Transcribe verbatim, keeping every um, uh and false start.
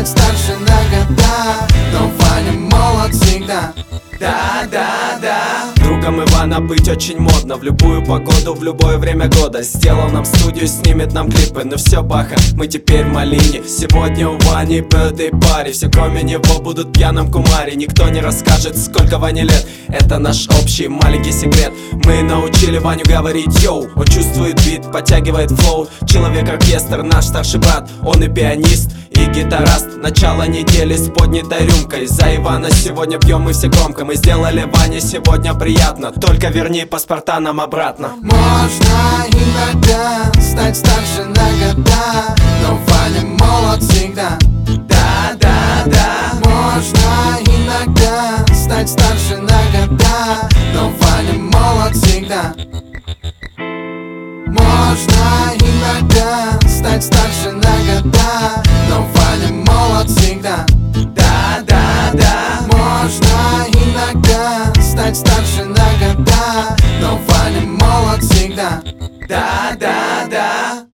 стать старше на года, но Ваня молод всегда. Да, да, да. Другом Ивана быть очень модно. В любую погоду, в любое время года. Сделал нам студию, снимет нам клипы. Ну все, баха, мы теперь в малине. Сегодня у Вани birthday party. Все кроме него будут пьяным кумаре. Никто не расскажет, сколько Ване лет. Это наш общий маленький секрет. Мы научили Ваню говорить йоу. Он чувствует бит, подтягивает флоу. Человек-оркестр, наш старший брат. Он и пианист, и гитараст. Начало недели с поднятой рюмкой. За Ивана сегодня пьем мы все громко. Мы сделали Ване сегодня приятно. Только верни паспорта нам обратно. Можно иногда стать старше на года, но Ваня молод всегда. Да, да, да. Можно иногда стать старше на года, но Ваня молод всегда. Можно иногда стать старше на года, но Ваня молод всегда. Да, да, да. Можно иногда стать старше на года, но Ваня молод всегда. Да, да, да.